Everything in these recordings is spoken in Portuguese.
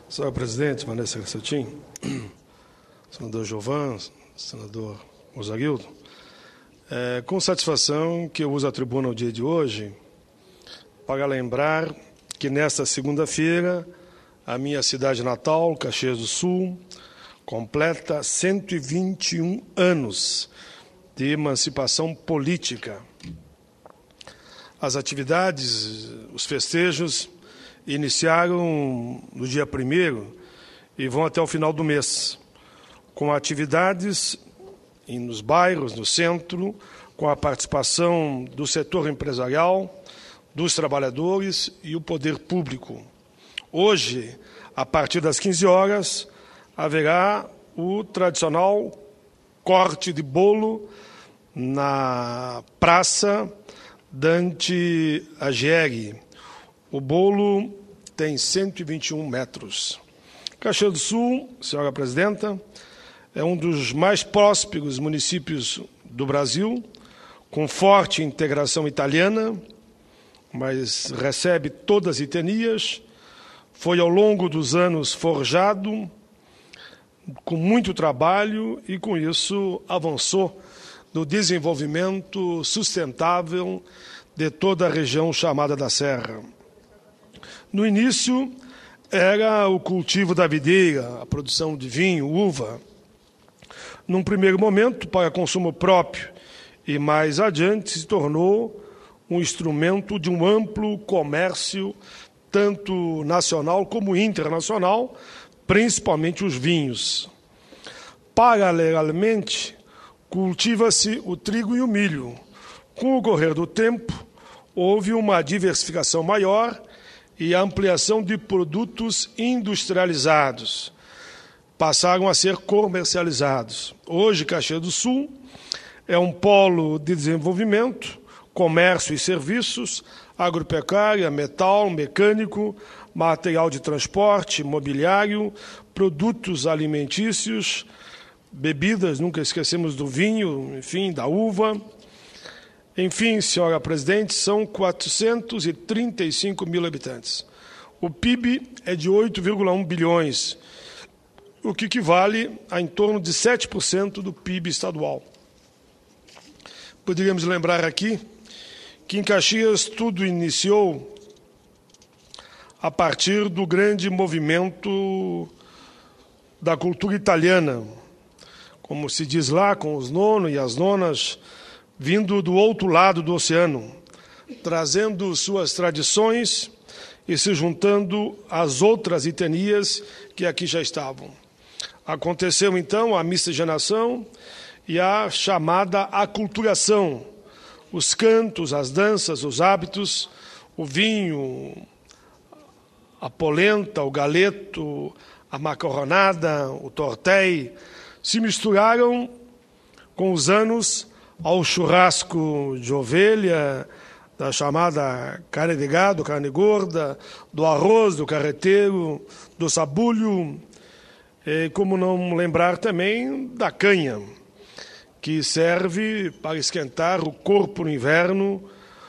Senhor presidente, Vanessa Crescentin, senador Giovan, senador Osarildo, com satisfação que eu uso a tribuna no dia de hoje para lembrar que nesta segunda-feira a minha cidade natal, Caxias do Sul, completa 121 anos de emancipação política. As atividades, os festejos, iniciaram no dia 1º e vão até o final do mês, com atividades nos bairros, no centro, com a participação do setor empresarial, dos trabalhadores e o poder público. Hoje, a partir das 15 horas, haverá o tradicional corte de bolo na Praça Dante Alighieri. O bolo tem 121 metros. Caxias do Sul, senhora presidenta, é um dos mais prósperos municípios do Brasil, com forte integração italiana, mas recebe todas as etnias. Foi ao longo dos anos forjado, com muito trabalho, e com isso avançou no desenvolvimento sustentável de toda a região chamada da Serra. No início, era o cultivo da videira, a produção de vinho, uva. Num primeiro momento, para consumo próprio, e mais adiante se tornou um instrumento de um amplo comércio, tanto nacional como internacional, principalmente os vinhos. Paralelamente, cultiva-se o trigo e o milho. Com o correr do tempo, houve uma diversificação maior e a ampliação de produtos industrializados. Passaram a ser comercializados. Hoje, Caxias do Sul é um polo de desenvolvimento, comércio e serviços, agropecuária, metal, mecânico, material de transporte, mobiliário, produtos alimentícios, bebidas, nunca esquecemos do vinho, enfim, da uva. Enfim, senhora presidente, são 435 mil habitantes. O PIB é de 8,1 bilhões, o que equivale a em torno de 7% do PIB estadual. Poderíamos lembrar aqui que em Caxias tudo iniciou a partir do grande movimento da cultura italiana, como se diz lá, com os nonos e as nonas, vindo do outro lado do oceano, trazendo suas tradições e se juntando às outras etnias que aqui já estavam. Aconteceu, então, a miscigenação e a chamada aculturação, os cantos, as danças, os hábitos, o vinho, a polenta, o galeto, a macarronada, o tortéi, se misturaram com os anos ao churrasco de ovelha, da chamada carne de gado, carne gorda, do arroz, do carreteiro, do sabulho, e como não lembrar também da canha, que serve para esquentar o corpo no inverno,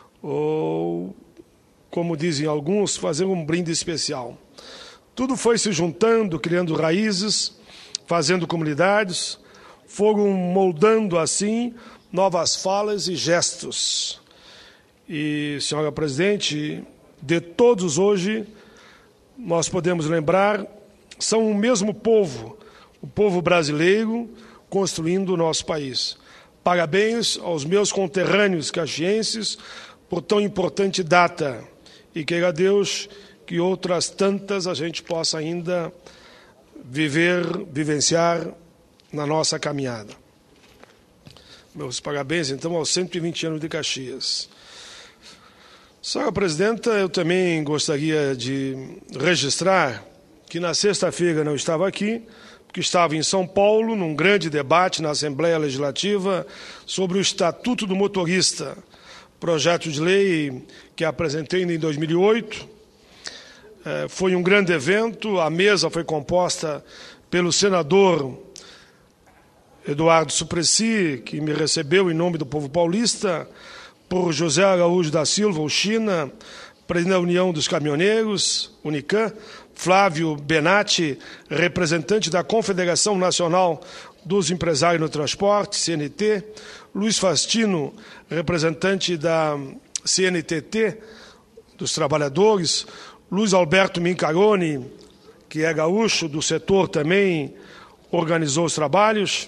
ou, como dizem alguns, fazer um brinde especial. Tudo foi se juntando, criando raízes, fazendo comunidades, foram moldando assim novas falas e gestos. E, senhora presidente, de todos hoje, nós podemos lembrar, são o mesmo povo, o povo brasileiro, construindo o nosso país. Parabéns aos meus conterrâneos caxienses por tão importante data, e queira Deus que outras tantas a gente possa ainda vivenciar na nossa caminhada. Meus parabéns, então, aos 120 anos de Caxias. Senhora presidenta, eu também gostaria de registrar que na sexta-feira não estava aqui, porque estava em São Paulo, num grande debate na Assembleia Legislativa sobre o Estatuto do Motorista, projeto de lei que apresentei em 2008. Foi um grande evento, a mesa foi composta pelo senador Eduardo Suplicy, que me recebeu em nome do povo paulista, por José Araújo da Silva, o China, presidente da União dos Caminhoneiros, Unicam, Flávio Benatti, representante da Confederação Nacional dos Empresários no Transporte, CNT, Luiz Fastino, representante da CNTT, dos trabalhadores, Luiz Alberto Mincaroni, que é gaúcho do setor, também organizou os trabalhos.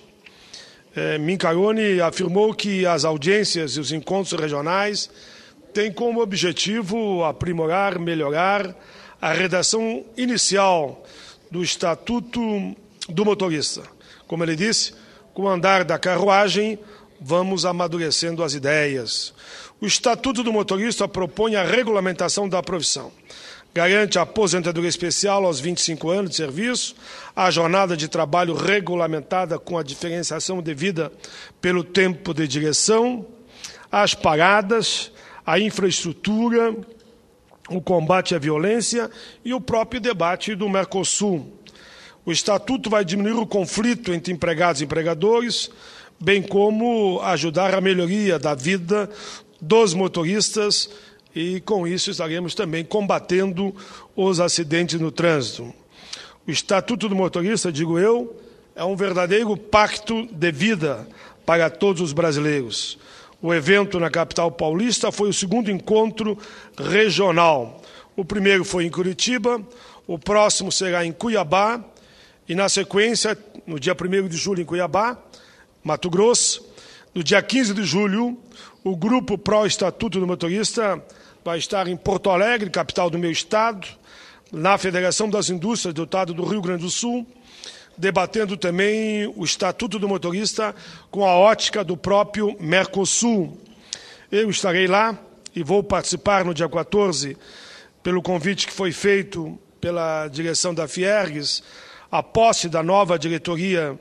Mincaroni afirmou que as audiências e os encontros regionais têm como objetivo aprimorar, melhorar a redação inicial do Estatuto do Motorista. Como ele disse, com o andar da carruagem, vamos amadurecendo as ideias. O Estatuto do Motorista propõe a regulamentação da profissão. Garante a aposentadoria especial aos 25 anos de serviço, a jornada de trabalho regulamentada com a diferenciação devida pelo tempo de direção, as paradas, a infraestrutura, o combate à violência e o próprio debate do Mercosul. O Estatuto vai diminuir o conflito entre empregados e empregadores, bem como ajudar a melhoria da vida dos motoristas e, com isso, estaremos também combatendo os acidentes no trânsito. O Estatuto do Motorista, digo eu, é um verdadeiro pacto de vida para todos os brasileiros. O evento na capital paulista foi o segundo encontro regional. O primeiro foi em Curitiba, o próximo será em Cuiabá, e, na sequência, no dia 1º de julho, em Cuiabá, Mato Grosso. No dia 15 de julho, o Grupo Pró-Estatuto do Motorista vai estar em Porto Alegre, capital do meu estado, na Federação das Indústrias do Estado do Rio Grande do Sul, debatendo também o Estatuto do Motorista com a ótica do próprio Mercosul. Eu estarei lá e vou participar no dia 14, pelo convite que foi feito pela direção da Fiergues, a posse da nova diretoria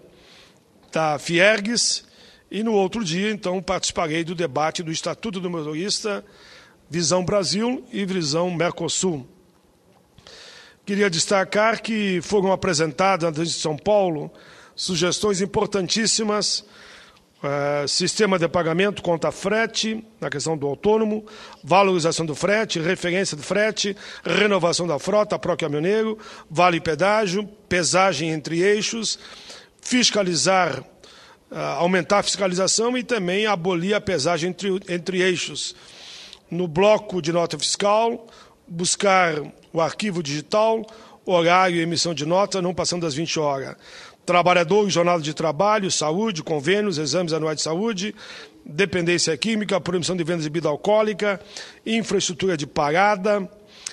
da Fiergues, e no outro dia, então, participarei do debate do Estatuto do Motorista, Visão Brasil e Visão Mercosul. Queria destacar que foram apresentadas em São Paulo sugestões importantíssimas, sistema de pagamento contra frete, na questão do autônomo, valorização do frete, referência do frete, renovação da frota, pró-caminhoneiro, vale pedágio, pesagem entre eixos, fiscalizar, aumentar a fiscalização e também abolir a pesagem entre eixos. No bloco de nota fiscal, buscar o arquivo digital, horário e emissão de nota, não passando das 20 horas. Trabalhador e jornada de trabalho, saúde, convênios, exames anuais de saúde, dependência química, proibição de venda de bebida alcoólica, infraestrutura de parada,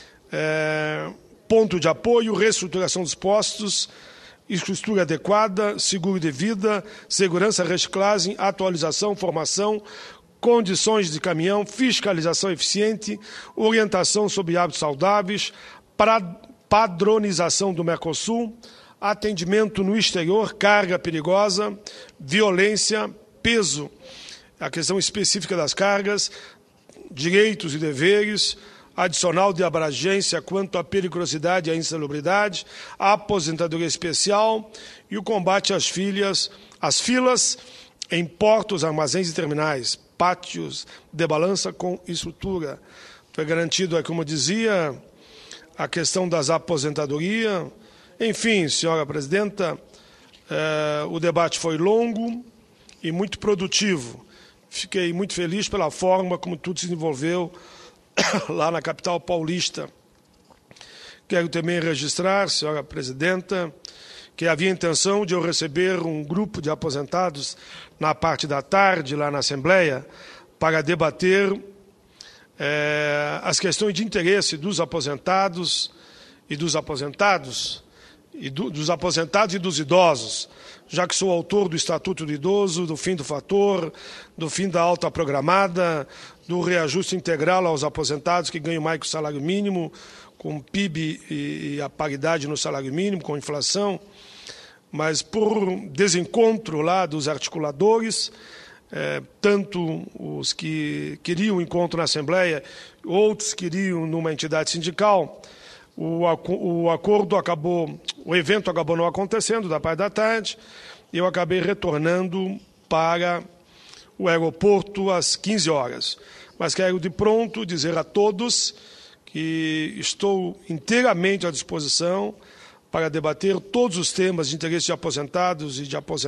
ponto de apoio, reestruturação dos postos, estrutura adequada, seguro de vida, segurança, reciclagem, atualização, formação, condições de caminhão, fiscalização eficiente, orientação sobre hábitos saudáveis, padronização do Mercosul, atendimento no exterior, carga perigosa, violência, peso, a questão específica das cargas, direitos e deveres, adicional de abrangência quanto à periculosidade e à insalubridade, a aposentadoria especial e o combate às filas em portos, armazéns e terminais, pátios de balança com estrutura. Foi garantido, como eu dizia, a questão das aposentadorias. Enfim, senhora presidenta, o debate foi longo e muito produtivo. Fiquei muito feliz pela forma como tudo se desenvolveu lá na capital paulista. Quero também registrar, senhora presidenta, que havia intenção de eu receber um grupo de aposentados na parte da tarde, lá na Assembleia, para debater as questões de interesse dos aposentados e dos aposentados, dos aposentados e dos idosos, já que sou autor do Estatuto do Idoso, do fim do fator, do fim da alta programada, do reajuste integral aos aposentados que ganham mais que o salário mínimo, com PIB e a paridade no salário mínimo, com inflação, mas por desencontro lá dos articuladores, tanto os que queriam o encontro na Assembleia, outros queriam numa entidade sindical, o evento acabou não acontecendo da parte da tarde, e eu acabei retornando para o aeroporto às 15 horas. Mas quero de pronto dizer a todos que estou inteiramente à disposição para debater todos os temas de interesse de aposentados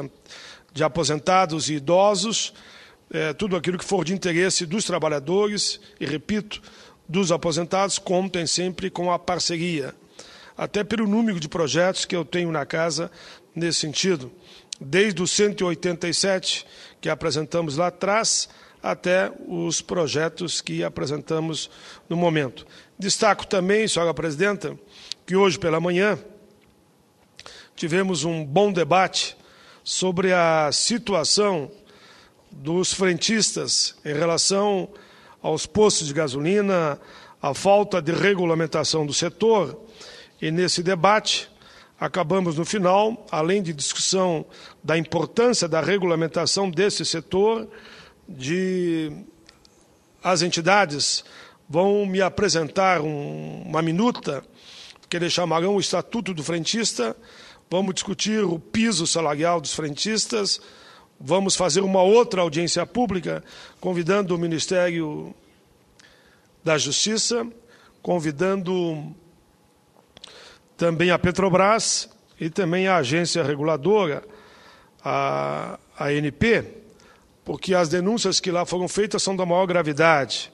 e idosos, tudo aquilo que for de interesse dos trabalhadores, e, repito, dos aposentados, contem sempre com a parceria, até pelo número de projetos que eu tenho na casa nesse sentido, desde os 187 que apresentamos lá atrás, até os projetos que apresentamos no momento. Destaco também, senhora presidenta, que hoje pela manhã tivemos um bom debate sobre a situação dos frentistas em relação aos postos de gasolina, a falta de regulamentação do setor, e nesse debate acabamos no final, além de discussão da importância da regulamentação desse setor, as entidades vão me apresentar uma minuta, que eles chamarão o Estatuto do Frentista, vamos discutir o piso salarial dos frentistas, vamos fazer uma outra audiência pública, convidando o Ministério da Justiça, convidando também a Petrobras e também a agência reguladora, a ANP, porque as denúncias que lá foram feitas são da maior gravidade.